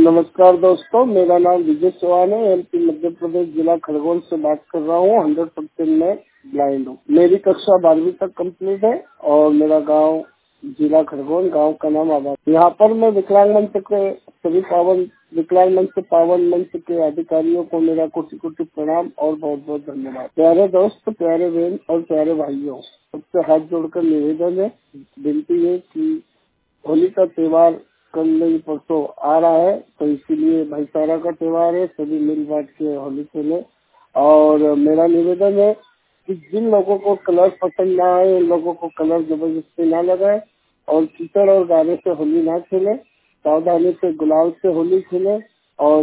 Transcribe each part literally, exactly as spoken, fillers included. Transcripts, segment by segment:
नमस्कार दोस्तों, मेरा नाम विजय चौहान है। एमपी मध्य प्रदेश जिला खरगोन से बात कर रहा हूँ। हंड्रेड परसेंट में ब्लाइंड हूँ। मेरी कक्षा बारहवीं तक कंप्लीट है और मेरा गांव जिला खरगोन, गांव का नाम आबाद। यहाँ पर मैं विकलांग मंच के सभी पावन विकलांग मंच से पावन मंच के अधिकारियों को मेरा कोटि कोटि प्रणाम और बहुत बहुत धन्यवाद। प्यारे दोस्त, प्यारे बहन और प्यारे भाइयों, सबसे हाथ जोड़कर निवेदन है, विनती है कि होली का त्योहार कल नहीं परसों आ रहा है, तो इसीलिए भाईचारा का त्योहार है, सभी मिल बांट के होली खेले। और मेरा निवेदन है कि जिन लोगों को कलर पसंद ना आए उन लोगों को कलर जबरदस्ती ना लगाए और कीचड़ और गाने से होली ना खेले, सावधानी से गुलाल से होली खेले। और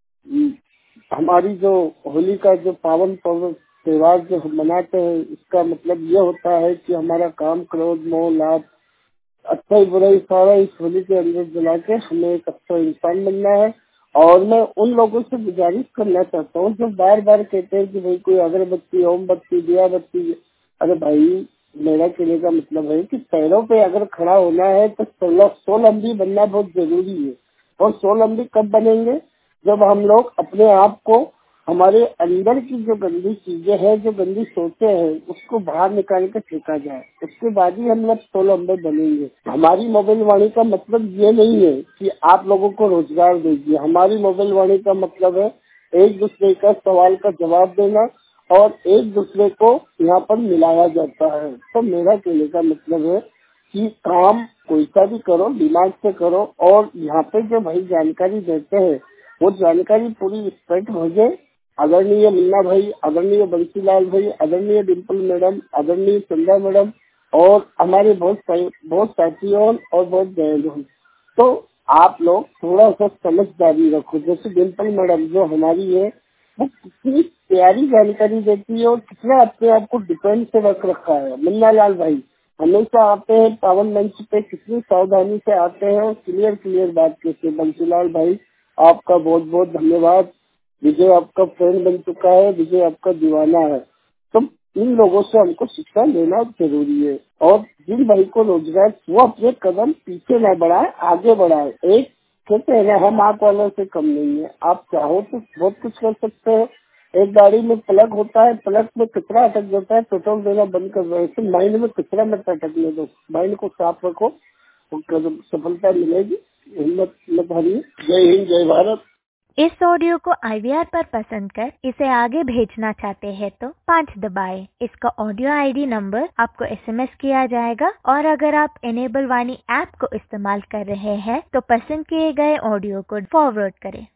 हमारी जो होली का जो पावन पर्व त्योहार जो हम मनाते हैं, इसका मतलब ये होता है कि हमारा काम, क्रोध, मोह, लाभ, अच्छा ही बुरा ही सारा इस होली के अंदर जला के हमें एक अच्छा इंसान बनना है। और मैं उन लोगों से गुजारिश करना चाहता हूँ जो बार बार कहते हैं कि भाई कोई अगरबत्ती, मोमबत्ती, दिया बत्ती। अरे भाई, मेरा कहने का मतलब है कि पैरों पे अगर खड़ा होना है तो सोलह सोलंबी बनना बहुत जरूरी है। और सोलंबी कब बनेंगे? जब हम लोग अपने आप को, हमारे अंदर की जो गंदी चीजें हैं, जो गंदी सोचे हैं, उसको बाहर निकाल कर फेंका जाए, उसके बाद ही हम लोग सोलंबे बनेंगे। हमारी मोबाइल वाणी का मतलब ये नहीं है कि आप लोगों को रोजगार देगी। हमारी मोबाइल वाणी का मतलब है एक दूसरे का सवाल का जवाब देना और एक दूसरे को यहाँ पर मिलाया जाता है। तो मेरा कहने का मतलब है कि काम कोई सा भी करो, दिमाग से करो। और यहाँ पे जो भाई जानकारी देते हैं वो जानकारी पूरी रिस्पेक्ट हो जाए। आदरणीय मुन्ना भाई, आदरणीय बंसीलाल भाई, आदरणीय डिम्पल मैडम, आदरणीय चंदा मैडम और हमारे बहुत बहुत साथियों और बहुत दयालु। तो आप लोग थोड़ा सा समझदारी रखो। जैसे डिम्पल मैडम जो हमारी है, वो कितनी प्यारी जानकारी देती है और कितना अपने आप को डिपेंड से रख रखा है। मुन्ना लाल भाई हमेशा आते हैं पावन मंच पे, कितनी सावधानी से आते हैं और क्लियर क्लियर बात कहते हैं। बंसीलाल भाई, आपका बहुत बहुत धन्यवाद। विजय आपका फ्रेंड बन चुका है, विजय आपका दीवाना है। तो इन लोगों से हमको शिक्षा लेना जरूरी है। और जिन भाई को रोजगार, वो अपने कदम पीछे न बढ़ाए, आगे बढ़ाए। एक कहते हैं ना, हम आंख वालों से कम नहीं है। आप चाहो तो बहुत कुछ कर सकते हैं। एक गाड़ी में प्लग होता है, प्लग में कचरा अटक जाता है, पेट्रोल देना बंद कर दो। ऐसे माइंड में कचरा मत अटकने दो, माइंड को साफ रखो, तो सफलता मिलेगी। हिम्मत मत हारिए। जय हिंद, जय भारत। इस ऑडियो को आई वी आर पर पसंद कर इसे आगे भेजना चाहते हैं तो पाँच दबाएं। इसका ऑडियो आई डी नंबर आपको एस एम एस किया जाएगा। और अगर आप एनेबल वाणी ऐप को इस्तेमाल कर रहे हैं तो पसंद किए गए ऑडियो को फॉरवर्ड करें।